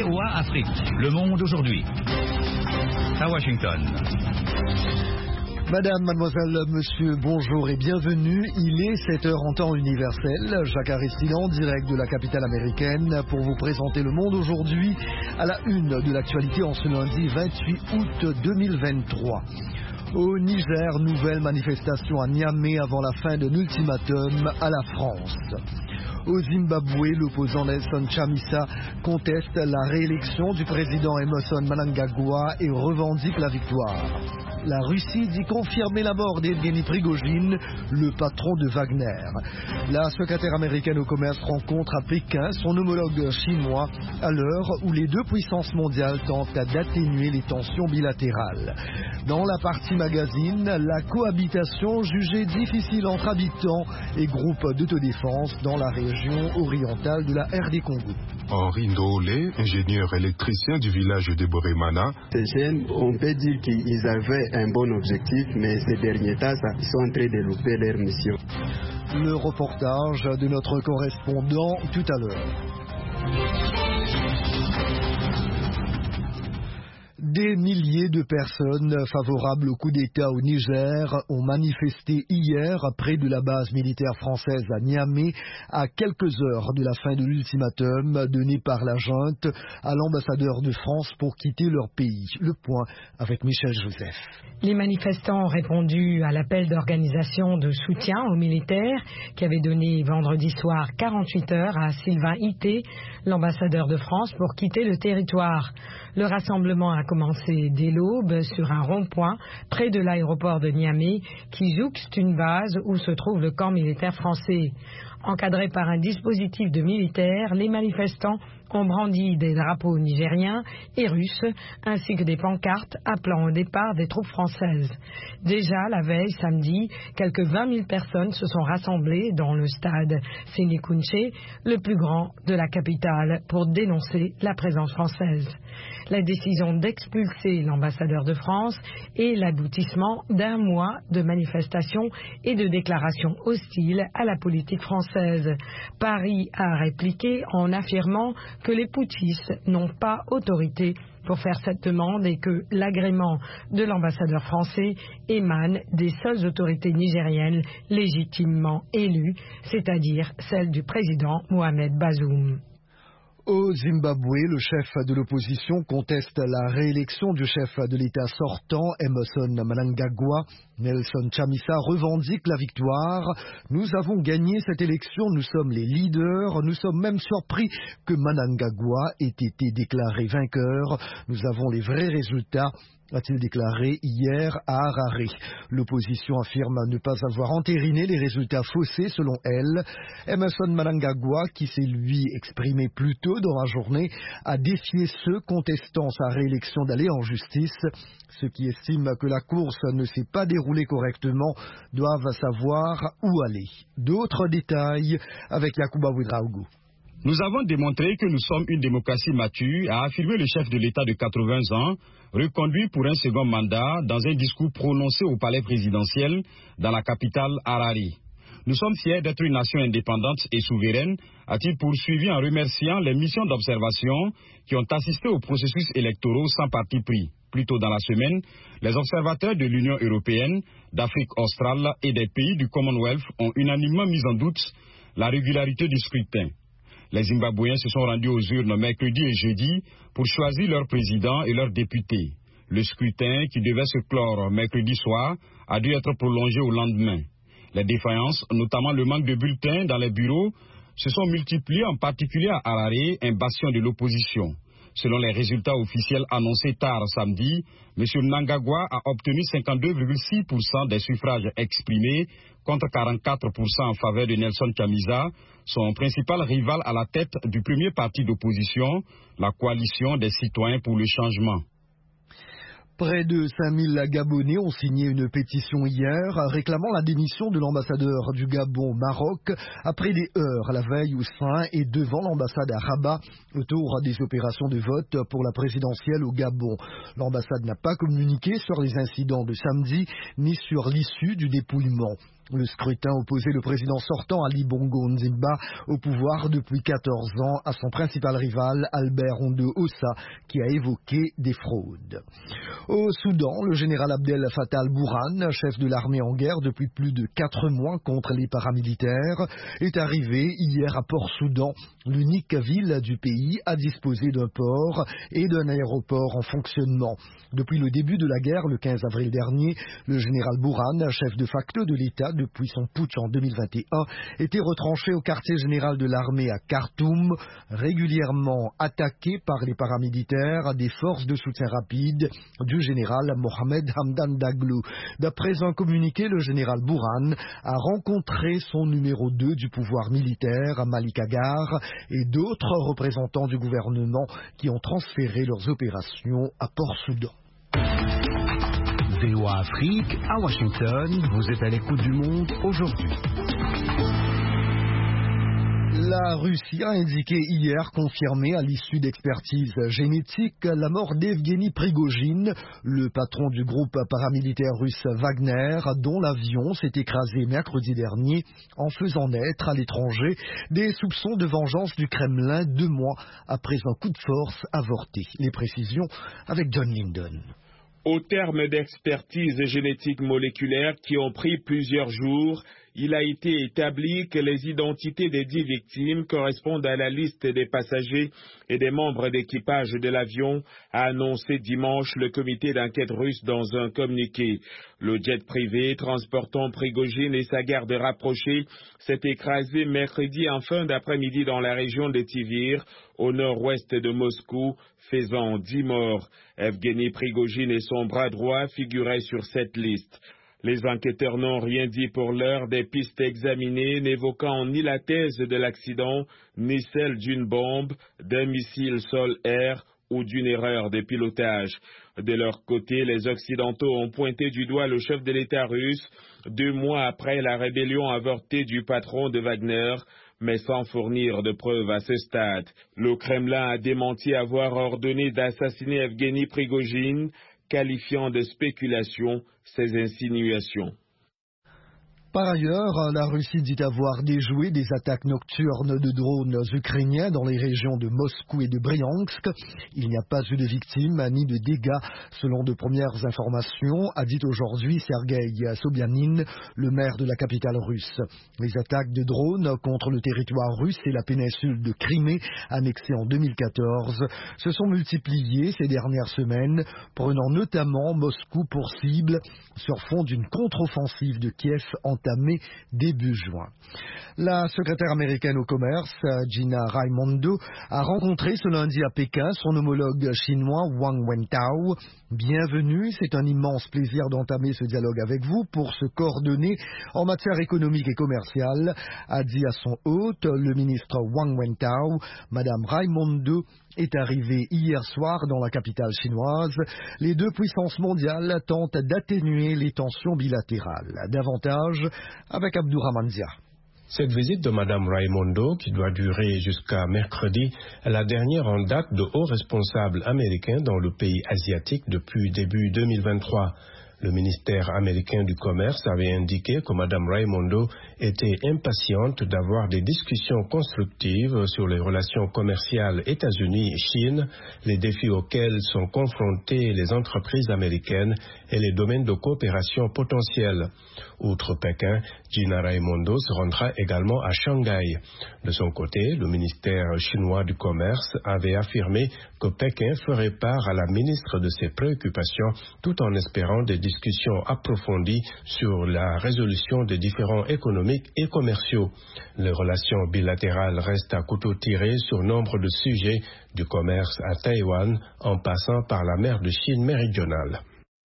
VOA Afrique. Le monde aujourd'hui. À Washington. Madame, mademoiselle, monsieur, bonjour et bienvenue. Il est 7h en temps universel. Jacques Aristide en direct de la capitale américaine pour vous présenter le monde aujourd'hui à la une de l'actualité en ce lundi 28 août 2023. Au Niger, nouvelle manifestation à Niamey avant la fin d'un ultimatum à la France. Au Zimbabwe, l'opposant Nelson Chamisa conteste la réélection du président Emmerson Mnangagwa et revendique la victoire. La Russie dit confirmer la mort d'Evgeny Prigojine, le patron de Wagner. La secrétaire américaine au commerce rencontre à Pékin son homologue chinois à l'heure où les deux puissances mondiales tentent d'atténuer les tensions bilatérales. Dans la partie magazine, la cohabitation jugée difficile entre habitants et groupes d'autodéfense dans la région orientale de la RD Congo. Henri Ndolé, ingénieur électricien du village de Boremana. Ces jeunes, on peut dire qu'ils avaient un bon objectif, mais ces derniers temps, ils sont en train de louper leur mission. Le reportage de notre correspondant tout à l'heure. Des milliers de personnes favorables au coup d'État au Niger ont manifesté hier près de la base militaire française à Niamey à quelques heures de la fin de l'ultimatum donné par la junte à l'ambassadeur de France pour quitter leur pays. Le point avec Michel Joseph. Les manifestants ont répondu à l'appel d'organisation de soutien aux militaires qui avait donné vendredi soir 48 heures à Sylvain Ité, l'ambassadeur de France, pour quitter le territoire. Le rassemblement a commencé dès l'aube sur un rond-point près de l'aéroport de Niamey qui jouxte une base où se trouve le camp militaire français. Encadrés par un dispositif de militaires, les manifestants ont brandi des drapeaux nigériens et russes ainsi que des pancartes appelant au départ des troupes françaises. Déjà la veille, samedi, quelques 20 000 personnes se sont rassemblées dans le stade Sénékounché, le plus grand de la capitale, pour dénoncer la présence française. La décision d'expulser l'ambassadeur de France est l'aboutissement d'un mois de manifestations et de déclarations hostiles à la politique française. Paris a répliqué en affirmant que les putschistes n'ont pas autorité pour faire cette demande et que l'agrément de l'ambassadeur français émane des seules autorités nigériennes légitimement élues, c'est-à-dire celle du président Mohamed Bazoum. Au Zimbabwe, le chef de l'opposition conteste la réélection du chef de l'État sortant, Emmerson Mnangagwa. Nelson Chamisa revendique la victoire. Nous avons gagné cette élection, nous sommes les leaders, nous sommes même surpris que Mnangagwa ait été déclaré vainqueur. Nous avons les vrais résultats, a-t-il déclaré hier à Harare. L'opposition affirme ne pas avoir entériné les résultats faussés selon elle. Emmerson Mnangagwa, qui s'est lui exprimé plus tôt dans la journée, a défié ceux contestant sa réélection d'aller en justice. Ceux qui estiment que la course ne s'est pas déroulée correctement doivent savoir où aller. D'autres détails avec Yacouba Ouedraogo. Nous avons démontré que nous sommes une démocratie mature, a affirmé le chef de l'État de 80 ans, reconduit pour un second mandat dans un discours prononcé au palais présidentiel dans la capitale Harare. Nous sommes fiers d'être une nation indépendante et souveraine, a-t-il poursuivi en remerciant les missions d'observation qui ont assisté aux processus électoraux sans parti pris. Plus tôt dans la semaine, les observateurs de l'Union européenne, d'Afrique australe et des pays du Commonwealth ont unanimement mis en doute la régularité du scrutin. Les Zimbabwéens se sont rendus aux urnes mercredi et jeudi pour choisir leur président et leurs députés. Le scrutin, qui devait se clore mercredi soir, a dû être prolongé au lendemain. Les défaillances, notamment le manque de bulletins dans les bureaux, se sont multipliées, en particulier à Harare, un bastion de l'opposition. Selon les résultats officiels annoncés tard samedi, M. Mnangagwa a obtenu 52,6% des suffrages exprimés contre 44% en faveur de Nelson Chamisa, son principal rival à la tête du premier parti d'opposition, la coalition des citoyens pour le changement. Près de 5000 Gabonais ont signé une pétition hier réclamant la démission de l'ambassadeur du Gabon au Maroc après des heures la veille au sein et devant l'ambassade à Rabat autour des opérations de vote pour la présidentielle au Gabon. L'ambassade n'a pas communiqué sur les incidents de samedi ni sur l'issue du dépouillement. Le scrutin opposait le président sortant Ali Bongo Ondimba au pouvoir depuis 14 ans à son principal rival Albert Ondo Ossa qui a évoqué des fraudes. Au Soudan, le général Abdel Fattah al-Burhan, chef de l'armée en guerre depuis plus de 4 mois contre les paramilitaires, est arrivé hier à Port-Soudan, l'unique ville du pays à disposer d'un port et d'un aéroport en fonctionnement. Depuis le début de la guerre, le 15 avril dernier, le général Burhan, chef de facto de l'État depuis son putsch en 2021, était retranché au quartier général de l'armée à Khartoum, régulièrement attaqué par les paramilitaires des forces de soutien rapide du général Mohamed Hamdan Daglo. D'après un communiqué, le général Burhan a rencontré son numéro 2 du pouvoir militaire, Malik Agar, et d'autres représentants du gouvernement qui ont transféré leurs opérations à Port-Soudan. VOA Afrique, à Washington, vous êtes à l'écoute du monde aujourd'hui. La Russie a indiqué hier, confirmé à l'issue d'expertises génétiques, la mort d'Evgeny Prigojine, le patron du groupe paramilitaire russe Wagner, dont l'avion s'est écrasé mercredi dernier en faisant naître à l'étranger des soupçons de vengeance du Kremlin 2 mois après un coup de force avorté. Les précisions avec John Linden. Au terme d'expertises génétiques moléculaires qui ont pris plusieurs jours, il a été établi que les identités des 10 victimes correspondent à la liste des passagers et des membres d'équipage de l'avion, a annoncé dimanche le comité d'enquête russe dans un communiqué. Le jet privé transportant Prigojine et sa garde rapprochée s'est écrasé mercredi en fin d'après-midi dans la région de Tivir, au nord-ouest de Moscou, faisant 10 morts. Evgeny Prigojine et son bras droit figuraient sur cette liste. Les enquêteurs n'ont rien dit pour l'heure des pistes examinées n'évoquant ni la thèse de l'accident, ni celle d'une bombe, d'un missile sol-air ou d'une erreur de pilotage. De leur côté, les Occidentaux ont pointé du doigt le chef de l'État russe 2 mois après la rébellion avortée du patron de Wagner, mais sans fournir de preuves à ce stade. Le Kremlin a démenti avoir ordonné d'assassiner Evgeny Prigojine, qualifiant de spéculation ces insinuations. Par ailleurs, la Russie dit avoir déjoué des attaques nocturnes de drones ukrainiens dans les régions de Moscou et de Bryansk. Il n'y a pas eu de victimes ni de dégâts, selon de premières informations, a dit aujourd'hui Sergei Sobyanin, le maire de la capitale russe. Les attaques de drones contre le territoire russe et la péninsule de Crimée, annexée en 2014, se sont multipliées ces dernières semaines, prenant notamment Moscou pour cible sur fond d'une contre-offensive de Kiev entamée début juin. La secrétaire américaine au commerce, Gina Raimondo, a rencontré ce lundi à Pékin son homologue chinois Wang Wentao. Bienvenue, c'est un immense plaisir d'entamer ce dialogue avec vous pour se coordonner en matière économique et commerciale, a dit à son hôte le ministre Wang Wentao. Madame Raimondo est arrivée hier soir dans la capitale chinoise. Les 2 puissances mondiales tentent d'atténuer les tensions bilatérales. Davantage avec Abdourahmane Dia. Cette visite de Mme Raimondo, qui doit durer jusqu'à mercredi, est la dernière en date de hauts responsables américains dans le pays asiatique depuis début 2023. Le ministère américain du Commerce avait indiqué que Mme Raimondo était impatiente d'avoir des discussions constructives sur les relations commerciales États-Unis-Chine, les défis auxquels sont confrontées les entreprises américaines et les domaines de coopération potentiels. Outre Pékin, Gina Raimondo se rendra également à Shanghai. De son côté, le ministère chinois du Commerce avait affirmé que Pékin ferait part à la ministre de ses préoccupations tout en espérant des discussions approfondies sur la résolution des différends économiques et commerciaux. Les relations bilatérales restent à couteau tiré sur nombre de sujets, du commerce à Taïwan en passant par la mer de Chine méridionale.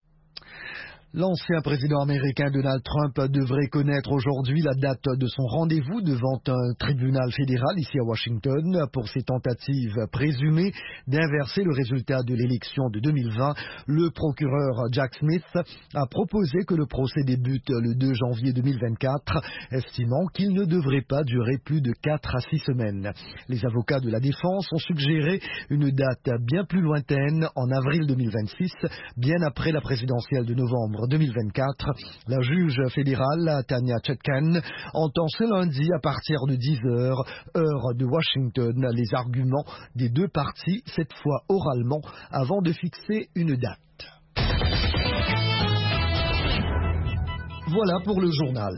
L'ancien président américain Donald Trump devrait connaître aujourd'hui la date de son rendez-vous devant un tribunal fédéral ici à Washington pour ses tentatives présumées d'inverser le résultat de l'élection de 2020. Le procureur Jack Smith a proposé que le procès débute le 2 janvier 2024, estimant qu'il ne devrait pas durer plus de 4 à 6 semaines. Les avocats de la défense ont suggéré une date bien plus lointaine, en avril 2026, bien après la présidentielle de novembre 2024. La juge fédérale Tanya Chutkan entend ce lundi à partir de 10h, heure de Washington, les arguments des deux parties, cette fois oralement, avant de fixer une date. Voilà pour le journal.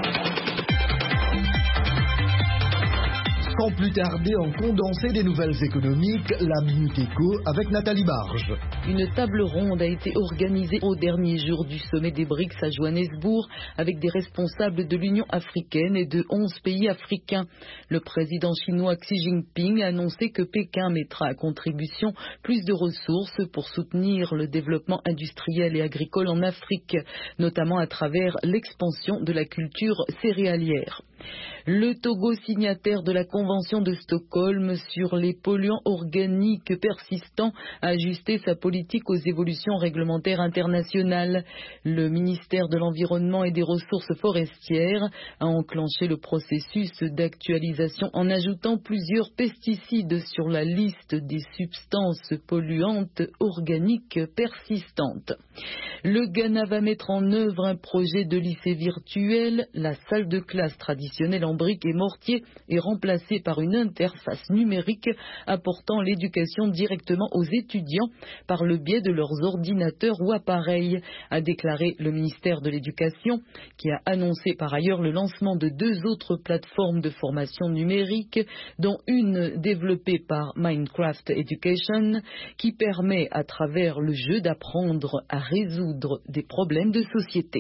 Sans plus tarder, en condensé des nouvelles économiques, la Minute Éco avec Nathalie Barge. Une table ronde a été organisée au dernier jour du sommet des BRICS à Johannesburg avec des responsables de l'Union africaine et de 11 pays africains. Le président chinois Xi Jinping a annoncé que Pékin mettra à contribution plus de ressources pour soutenir le développement industriel et agricole en Afrique, notamment à travers l'expansion de la culture céréalière. Le Togo, signataire de la Convention de Stockholm sur les polluants organiques persistants, a ajusté sa politique aux évolutions réglementaires internationales. Le ministère de l'Environnement et des Ressources forestières a enclenché le processus d'actualisation en ajoutant plusieurs pesticides sur la liste des substances polluantes organiques persistantes. Le Ghana va mettre en œuvre un projet de lycée virtuel. La salle de classe traditionnelle en briques et mortier est remplacée par une interface numérique apportant l'éducation directement aux étudiants par le biais de leurs ordinateurs ou appareils, a déclaré le ministère de l'Éducation, qui a annoncé par ailleurs le lancement de 2 autres plateformes de formation numérique, dont une développée par Minecraft Education, qui permet à travers le jeu d'apprendre à résoudre des problèmes de société.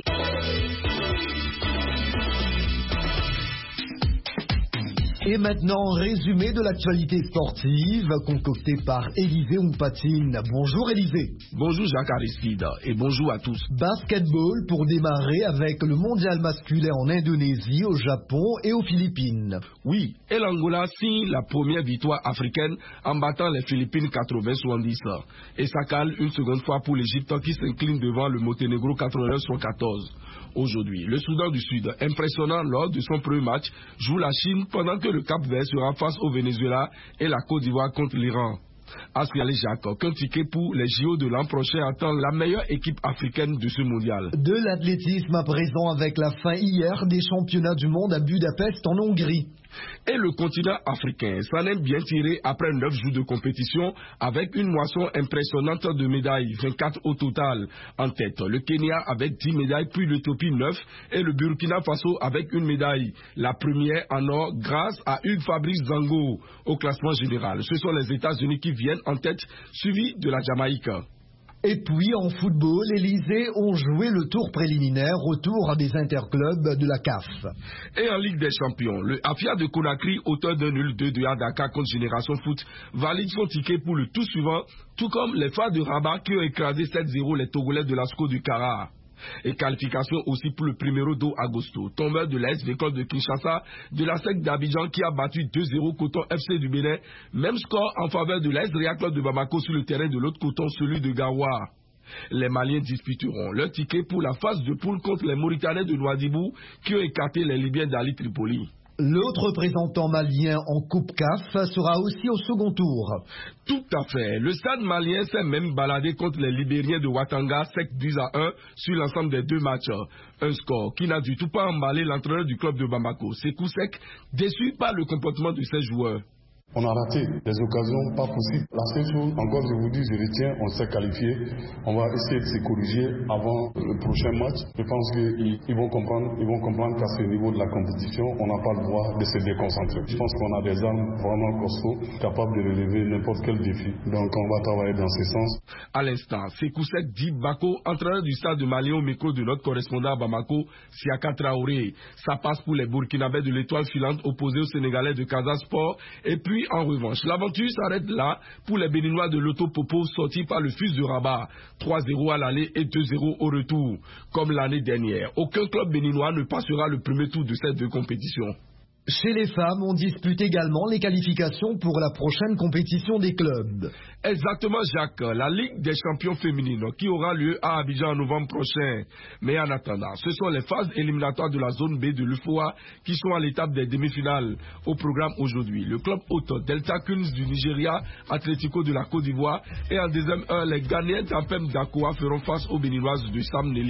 Et maintenant, résumé de l'actualité sportive concocté par Élisée Ompatine. Bonjour Élisée. Bonjour Jacques Aristide et bonjour à tous. Basketball pour démarrer avec le mondial masculin en Indonésie, au Japon et aux Philippines. Oui, et l'Angola signe la première victoire africaine en battant les Philippines 80-70. Et ça cale une seconde fois pour l'Égypte qui s'incline devant le Monténégro 89-114. Aujourd'hui, le Soudan du Sud, impressionnant lors de son premier match, joue la Chine pendant que le Cap-Vert sera face au Venezuela et la Côte d'Ivoire contre l'Iran. Ascali Jacques, qu'un ticket pour les JO de l'an prochain attend la meilleure équipe africaine de ce mondial. De l'athlétisme à présent avec la fin hier des championnats du monde à Budapest en Hongrie. Et le continent africain s'en est bien tiré après 9 jours de compétition avec une moisson impressionnante de médailles, 24 au total. En tête, le Kenya avec 10 médailles, puis l'Éthiopie 9 et le Burkina Faso avec une médaille. La première en or grâce à Hugues Fabrice Zango au classement général. Ce sont les États-Unis qui viennent en tête, suivis de la Jamaïque. Et puis en football, l'Élysée ont joué le tour préliminaire autour des interclubs de la CAF. Et en Ligue des Champions, le Afia de Conakry, auteur d'un nul 2-2 à Dakar contre Génération Foot, valide son ticket pour le tour suivant, tout comme les Phares de Rabat qui ont écrasé 7-0 les Togolais de l'ASCO du Kara. Et qualification aussi pour le Primero do Agosto, tombeur de l'AS École de Kinshasa, de la SEC d'Abidjan qui a battu 2-0 Coton FC du Bénin. Même score en faveur de l'AS Real Club de Bamako sur le terrain de l'autre Coton, celui de Gawa. Les Maliens disputeront leur ticket pour la phase de poule contre les Mauritanais de Nouadhibou qui ont écarté les Libyens d'Ali Tripoli. L'autre représentant malien en Coupe CAF sera aussi au second tour. Tout à fait. Le stade malien s'est même baladé contre les Libériens de Ouattanga 7-1 sur l'ensemble des 2 matchs. Un score qui n'a du tout pas emballé l'entraîneur du club de Bamako, Sekou Sek, déçu par le comportement de ses joueurs. On a raté des occasions pas possibles. La seule chose, encore je vous dis, je retiens, on s'est qualifié. On va essayer de se corriger avant le prochain match. Je pense qu'ils vont comprendre qu'à ce niveau de la compétition, on n'a pas le droit de se déconcentrer. Je pense qu'on a des armes vraiment costauds, capables de relever n'importe quel défi. Donc on va travailler dans ce sens. À l'instant, Sekou Sek dit Bako, entraîneur du stade de Mali au micro de notre correspondant à Bamako, Siaka Traoré. Ça passe pour les Burkinabés de l'Étoile filante opposés aux Sénégalais de Casa Sport. Et puis en revanche, l'aventure s'arrête là pour les Béninois de l'Auto Popo sortis par le Fils de Rabat. 3-0 à l'aller et 2-0 au retour. Comme l'année dernière, aucun club béninois ne passera le premier tour de ces 2 compétitions. Chez les femmes, on dispute également les qualifications pour la prochaine compétition des clubs. Exactement, Jacques. La Ligue des champions féminines qui aura lieu à Abidjan en novembre prochain. Mais en attendant, ce sont les phases éliminatoires de la zone B de l'UFOA qui sont à l'étape des demi-finales. Au programme aujourd'hui, le club hôte Delta Queens du Nigeria, Atlético de la Côte d'Ivoire et en deuxième heure, les Ghanéens d'Ampem d'Akoa feront face aux Béninoises de Sam Nelly.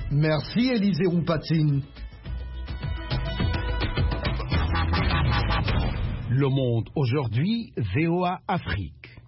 Merci Élisée Roumpatine. Le Monde aujourd'hui, VOA Afrique.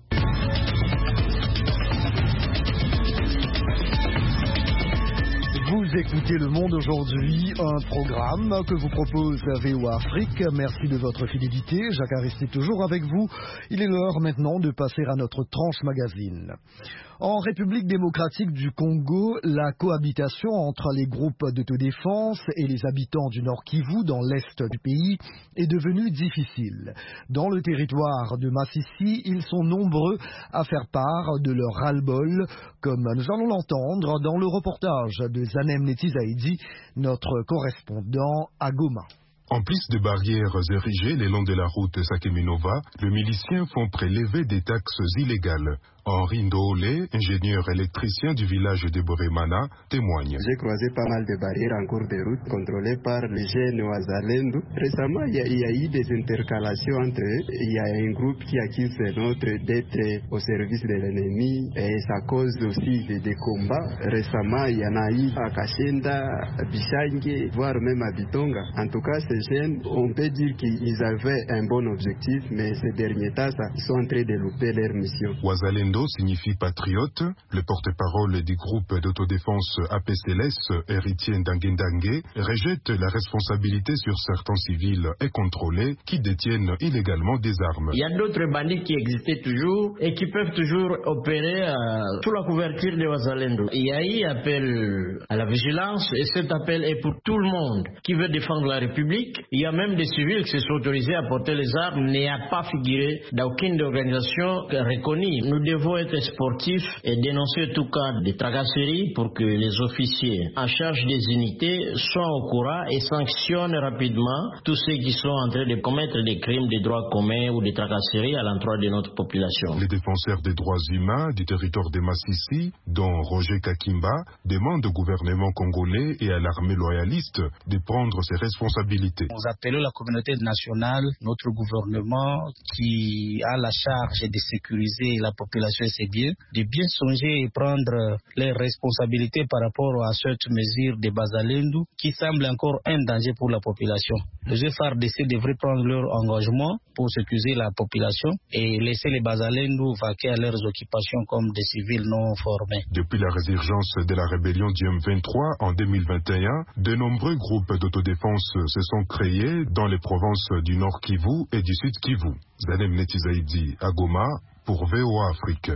Vous écoutez Le Monde aujourd'hui, un programme que vous propose VOA Afrique. Merci de votre fidélité. Jacques Aristide toujours avec vous. Il est l'heure maintenant de passer à notre tranche magazine. En République démocratique du Congo, la cohabitation entre les groupes d'autodéfense et les habitants du Nord Kivu dans l'est du pays est devenue difficile. Dans le territoire de Massissi, ils sont nombreux à faire part de leur ras-le-bol, comme nous allons l'entendre dans le reportage de Zanem Netizaidi, notre correspondant à Goma. En plus de barrières érigées le long de la route Sakeminova, les miliciens font prélever des taxes illégales. Henri Ndoole, ingénieur électricien du village de Boremana, témoigne. J'ai croisé pas mal de barrières en cours de route contrôlées par les jeunes Wazalendo. Récemment, il y a eu des intercalations entre eux. Il y a un groupe qui accuse l'autre d'être au service de l'ennemi et ça cause aussi des combats. Récemment, il y en a eu à Kashenda, à Bishange, voire même à Bitonga. En tout cas, ces jeunes, on peut dire qu'ils avaient un bon objectif, mais ces derniers temps, ils sont en train de louper leur mission. Wazalendo signifie patriote. Le porte-parole du groupe d'autodéfense APCLS, héritier d'Angendangue, rejette la responsabilité sur certains civils et contrôlés qui détiennent illégalement des armes. Il y a d'autres bandits qui existaient toujours et qui peuvent toujours opérer sous la couverture de Wazalendo. Il y a eu appel à la vigilance et cet appel est pour tout le monde qui veut défendre la République. Il y a même des civils qui se sont autorisés à porter les armes, mais n'a pas figuré dans aucune organisation reconnue. Nous devons être sportifs et dénoncer tout cas des tracasseries pour que les officiers en charge des unités soient au courant et sanctionnent rapidement tous ceux qui sont en train de commettre des crimes de droits communs ou des tracasseries à l'endroit de notre population. Les défenseurs des droits humains du territoire de Massissi, dont Roger Kakimba, demandent au gouvernement congolais et à l'armée loyaliste de prendre ses responsabilités. Nous appelons la communauté nationale, notre gouvernement qui a la charge de sécuriser la population, c'est bien, de bien songer et prendre les responsabilités par rapport à cette mesure de Bazalendo qui semble encore un danger pour la population. Les FARDC devraient prendre leur engagement pour sécuriser la population et laisser les Bazalendo vaquer à leurs occupations comme des civils non formés. Depuis la résurgence de la rébellion du M23 en 2021, de nombreux groupes d'autodéfense se sont créés dans les provinces du Nord Kivu et du Sud Kivu. Zanem Netizaidi à Goma pour VOA Afrique.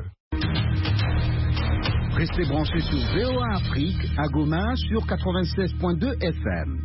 Restez branchés sur VOA Afrique à Goma sur 96.2 FM.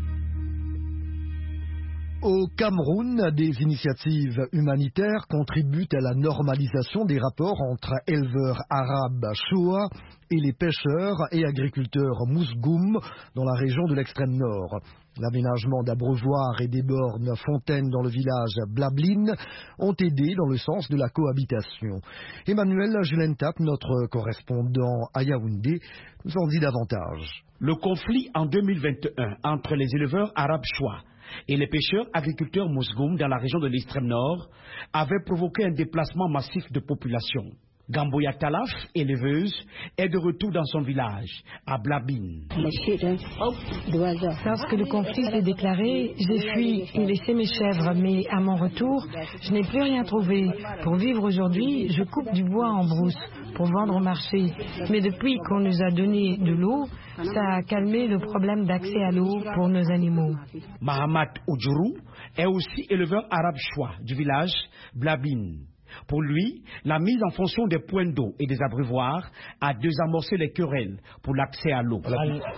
Au Cameroun, des initiatives humanitaires contribuent à la normalisation des rapports entre éleveurs arabes Shoa et les pêcheurs et agriculteurs Mousgoum dans la région de l'extrême nord. L'aménagement d'abreuvoirs et des bornes fontaines dans le village Blabline ont aidé dans le sens de la cohabitation. Emmanuel Julentap, notre correspondant à Yaoundé, nous en dit davantage. Le conflit en 2021 entre les éleveurs arabes Shoa et les pêcheurs agriculteurs Mousgoum dans la région de l'extrême nord avait provoqué un déplacement massif de population. Gamboya Talaf, éleveuse, est de retour dans son village, à Blabine. Lorsque le conflit s'est déclaré, j'ai fui et laissé mes chèvres, mais à mon retour, je n'ai plus rien trouvé. Pour vivre aujourd'hui, je coupe du bois en brousse pour vendre au marché. Mais depuis qu'on nous a donné de l'eau, ça a calmé le problème d'accès à l'eau pour nos animaux. Mahamat Oudjourou est aussi éleveur arabe Shoa du village Blabine. Pour lui, la mise en fonction des points d'eau et des abreuvoirs a désamorcé les querelles pour l'accès à l'eau.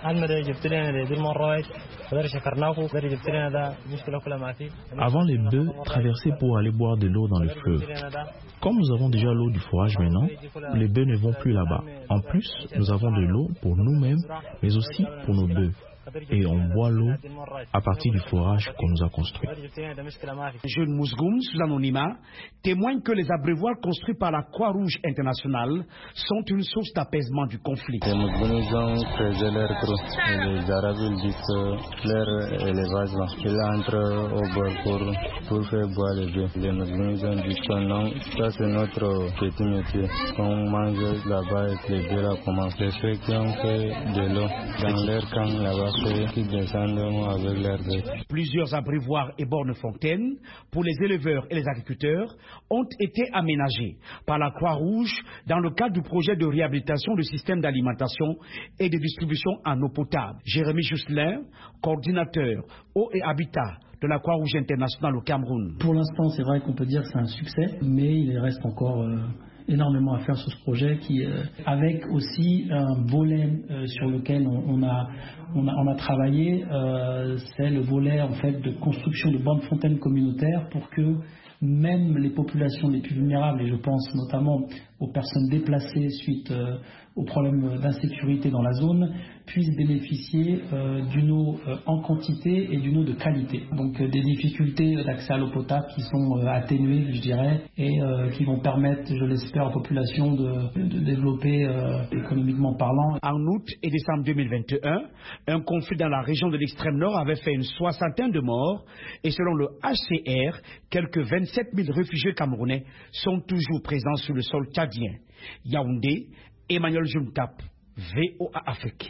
Avant, les bœufs traversaient pour aller boire de l'eau dans le fleuve. Comme nous avons déjà l'eau du fourrage maintenant, les bœufs ne vont plus là-bas. En plus, nous avons de l'eau pour nous-mêmes, mais aussi pour nos bœufs. et on boit l'eau à partir du forage qu'on nous a construit. Jeune Mousgoum, sous anonymat, témoigne que les abreuvoirs construits par la Croix-Rouge internationale sont une source d'apaisement du conflit. Les Mousgoumis ont creusé leur trou. Les Arabes disent que leur élevage, ils entrent au bord pour faire boire les bœufs. Les Mousgoumis ont dit que non, ça c'est notre petit métier. On mange là-bas avec les bœufs là, comment les ceux qui ont fait de l'eau dans leur camp là-bas, ceux qui descendent avec leurs bœufs. Plusieurs abreuvoirs et bornes fontaines pour les éleveurs et les agriculteurs ont été aménagés par la Croix-Rouge dans le cadre du projet de réhabilitation du système d'alimentation et de distribution en eau potable. Jérémy Jousselin, coordinateur eau et habitat de la Croix-Rouge internationale au Cameroun. Pour l'instant, c'est vrai qu'on peut dire que c'est un succès, mais il reste encore énormément à faire sur ce projet qui, avec aussi un volet sur lequel on a travaillé, c'est le volet en fait de construction de bornes fontaines communautaires pour que même les populations les plus vulnérables, et je pense notamment aux personnes déplacées suite aux problèmes d'insécurité dans la zone, puissent bénéficier d'une eau en quantité et d'une eau de qualité. Donc des difficultés d'accès à l'eau potable qui sont atténuées, je dirais, et qui vont permettre, je l'espère, aux populations de développer économiquement parlant. En août et décembre 2021, un conflit dans la région de l'extrême nord avait fait une 60aine de morts et selon le HCR, quelques 27 000 réfugiés camerounais sont toujours présents sur le sol tchadien. Yaoundé, Emmanuel Juntap, VOA Afrique.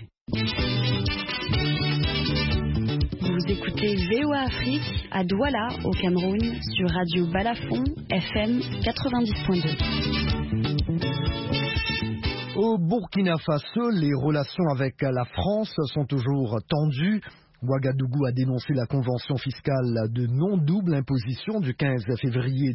Vous écoutez VOA Afrique à Douala, au Cameroun, sur Radio Balafon, FM 90.2. Au Burkina Faso, les relations avec la France sont toujours tendues. Ouagadougou a dénoncé la convention fiscale de non-double imposition du 15 février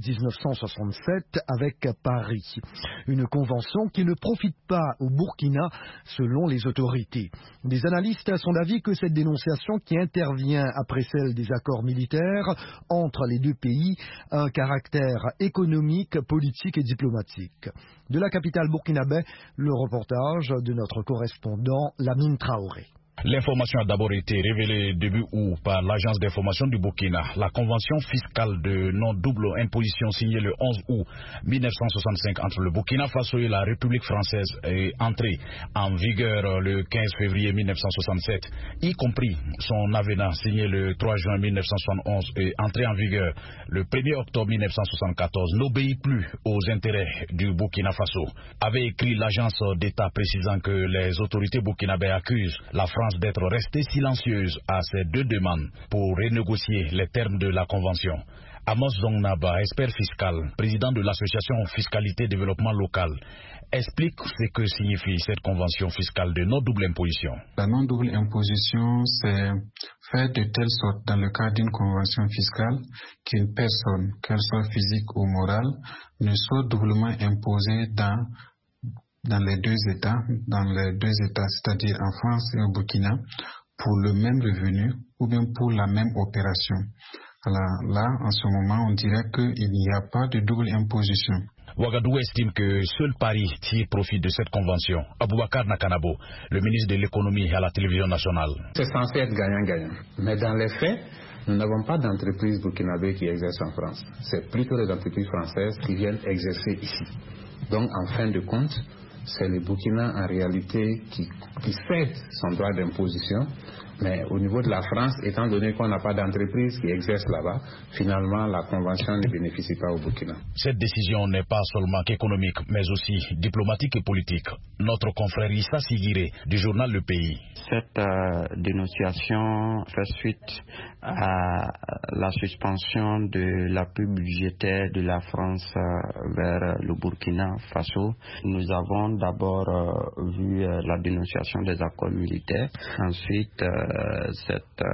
1967 avec Paris. Une convention qui ne profite pas au Burkina selon les autorités. Des analystes sont d'avis que cette dénonciation qui intervient après celle des accords militaires entre les deux pays a un caractère économique, politique et diplomatique. De la capitale burkinabé, le reportage de notre correspondant Lamine Traoré. L'information a d'abord été révélée début août par l'agence d'information du Burkina. La convention fiscale de non-double imposition signée le 11 août 1965 entre le Burkina Faso et la République française est entrée en vigueur le 15 février 1967, y compris son avenant signé le 3 juin 1971 et entré en vigueur le 1er octobre 1974, n'obéit plus aux intérêts du Burkina Faso. Avait écrit l'agence d'État précisant que les autorités burkinabées accusent la France d'être restée silencieuse à ces deux demandes pour renégocier les termes de la convention. Amos Zongnaba, expert fiscal, président de l'association Fiscalité Développement Local, explique ce que signifie cette convention fiscale de non-double imposition. La non-double imposition, c'est faire de telle sorte, dans le cadre d'une convention fiscale, qu'une personne, qu'elle soit physique ou morale, ne soit doublement imposée dans les deux États, c'est-à-dire en France et au Burkina, pour le même revenu ou bien pour la même opération. Alors là, en ce moment, on dirait qu'il n'y a pas de double imposition. Ouagadougou estime que seul Paris tire profit de cette convention. Aboubakar Nakanabo, le ministre de l'économie à la télévision nationale. C'est censé être gagnant-gagnant. Mais dans les faits, nous n'avons pas d'entreprises burkinabées qui exercent en France. C'est plutôt les entreprises françaises qui viennent exercer ici. Donc, en fin de compte, c'est le Burkina en réalité qui cède son droit d'imposition. Mais au niveau de la France, étant donné qu'on n'a pas d'entreprise qui exerce là-bas, finalement la convention ne bénéficie pas au Burkina. Cette décision n'est pas seulement économique, mais aussi diplomatique et politique. Notre confrère Issa Sigiré du journal Le Pays. Cette dénonciation fait suite à la suspension de l'appui budgétaire de la France vers le Burkina Faso. Nous avons d'abord vu la dénonciation des accords militaires. Ensuite, cette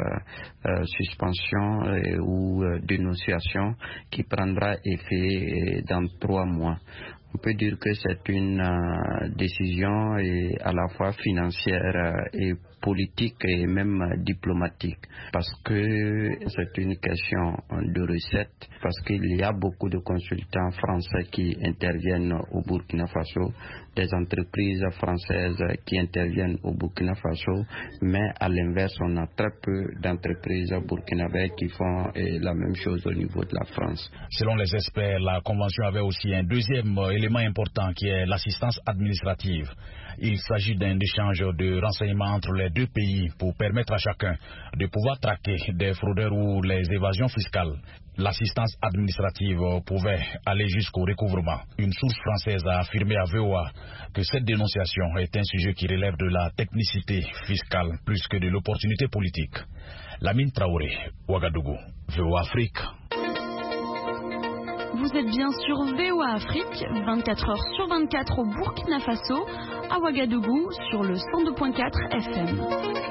suspension ou dénonciation qui prendra effet dans 3 mois. On peut dire que c'est une décision à la fois financière et politique et même diplomatique, parce que c'est une question de recettes, parce qu'il y a beaucoup de consultants français qui interviennent au Burkina Faso, des entreprises françaises qui interviennent au Burkina Faso, mais à l'inverse, on a très peu d'entreprises burkinabées qui font la même chose au niveau de la France. Selon les experts, la Convention avait aussi un deuxième élément important qui est l'assistance administrative. Il s'agit d'un échange de renseignements entre les deux pays pour permettre à chacun de pouvoir traquer des fraudeurs ou les évasions fiscales. L'assistance administrative pouvait aller jusqu'au recouvrement. Une source française a affirmé à VOA que cette dénonciation est un sujet qui relève de la technicité fiscale plus que de l'opportunité politique. Lamine Traoré, Ouagadougou, VOA Afrique. Vous êtes bien sur VOA Afrique, 24 heures sur 24 au Burkina Faso, à Ouagadougou, sur le 102.4 FM.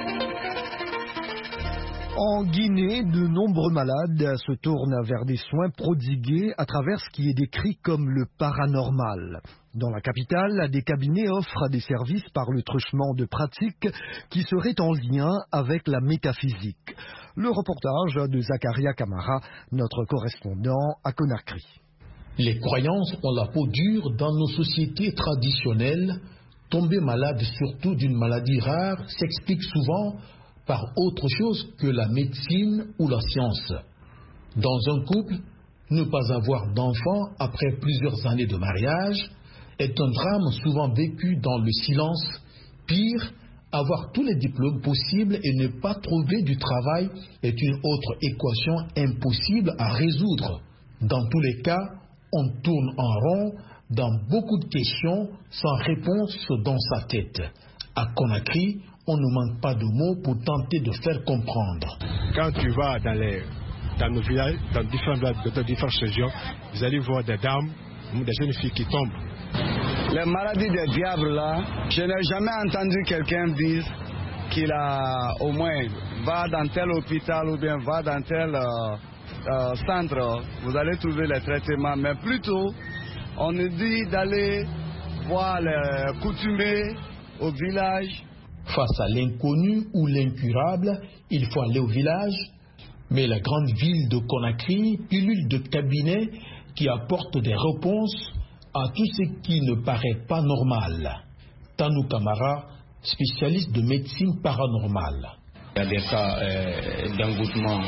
En Guinée, de nombreux malades se tournent vers des soins prodigués à travers ce qui est décrit comme le paranormal. Dans la capitale, des cabinets offrent des services par le truchement de pratiques qui seraient en lien avec la métaphysique. Le reportage de Zakaria Kamara, notre correspondant à Conakry. Les croyances ont la peau dure dans nos sociétés traditionnelles. Tomber malade, surtout d'une maladie rare, s'explique souvent par autre chose que la médecine ou la science. Dans un couple, ne pas avoir d'enfant après plusieurs années de mariage est un drame souvent vécu dans le silence. Pire, avoir tous les diplômes possibles et ne pas trouver du travail est une autre équation impossible à résoudre. Dans tous les cas, on tourne en rond dans beaucoup de questions sans réponse dans sa tête. À Conakry, on ne manque pas de mots pour tenter de faire comprendre. Quand tu vas dans nos villages, dans différentes régions, vous allez voir des dames, des jeunes filles qui tombent. Les maladies des diables là, je n'ai jamais entendu quelqu'un dire qu'il a au moins va dans tel hôpital ou bien va dans tel centre, vous allez trouver les traitements, mais plutôt on nous dit d'aller voir les coutumiers au village. Face à l'inconnu ou l'incurable, il faut aller au village. Mais la grande ville de Conakry pullule de cabinets qui apportent des réponses à tout ce qui ne paraît pas normal. Tanou Kamara, spécialiste de médecine paranormale. Il y a des cas d'engouement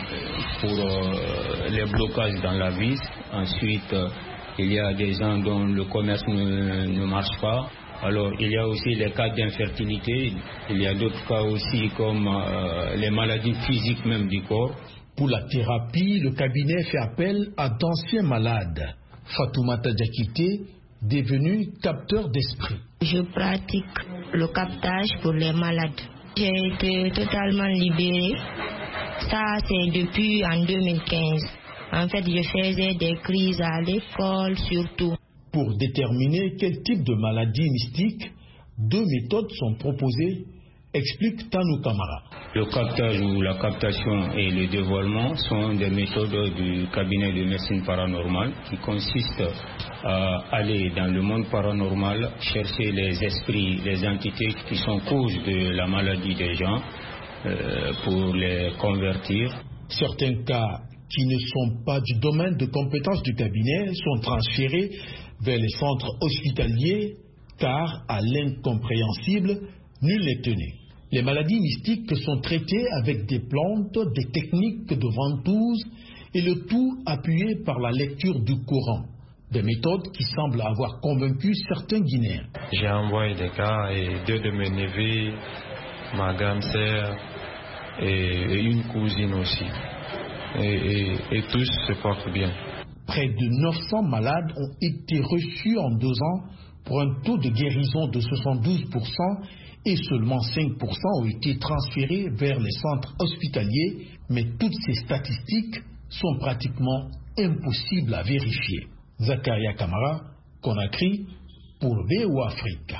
pour les blocages dans la vis. Ensuite, il y a des gens dont le commerce ne marche pas. Alors, il y a aussi les cas d'infertilité. Il y a d'autres cas aussi comme les maladies physiques même du corps. Pour la thérapie, le cabinet fait appel à d'anciens malades. Fatoumata Diakité, devenu capteur d'esprit. Je pratique le captage pour les malades. J'ai été totalement libérée. Ça, c'est depuis en 2015. En fait, je faisais des crises à l'école surtout. Pour déterminer quel type de maladie mystique, 2 méthodes sont proposées, explique Tanou Kamara. Le captage ou la captation et le dévoilement sont des méthodes du cabinet de médecine paranormale qui consistent à aller dans le monde paranormal, chercher les esprits, les entités qui sont cause de la maladie des gens pour les convertir. Certains cas qui ne sont pas du domaine de compétence du cabinet sont transférés vers les centres hospitaliers car, à l'incompréhensible, nul n'est tenu. Les maladies mystiques sont traitées avec des plantes, des techniques de ventouse et le tout appuyé par la lecture du Coran. Des méthodes qui semblent avoir convaincu certains Guinéens. J'ai envoyé des cas et 2 de mes neveux, ma grande sœur et une cousine aussi. Et tous se portent bien. Près de 900 malades ont été reçus en 2 ans pour un taux de guérison de 72% et seulement 5% ont été transférés vers les centres hospitaliers. Mais toutes ces statistiques sont pratiquement impossibles à vérifier. Zakaria Kamara, Conakry, pour VOA Afrique.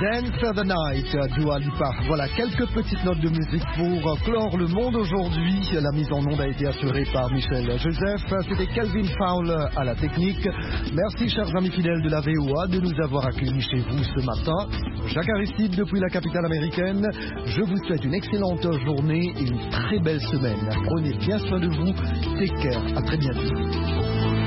Dance the Night, Dua Lipa. Voilà quelques petites notes de musique pour clore le monde aujourd'hui. La mise en onde a été assurée par Michel Joseph. C'était Calvin Fowle à la technique. Merci chers amis fidèles de la VOA de nous avoir accueillis chez vous ce matin. Jacques Aristide depuis la capitale américaine. Je vous souhaite une excellente journée et une très belle semaine. Prenez bien soin de vous. Take care. À très bientôt.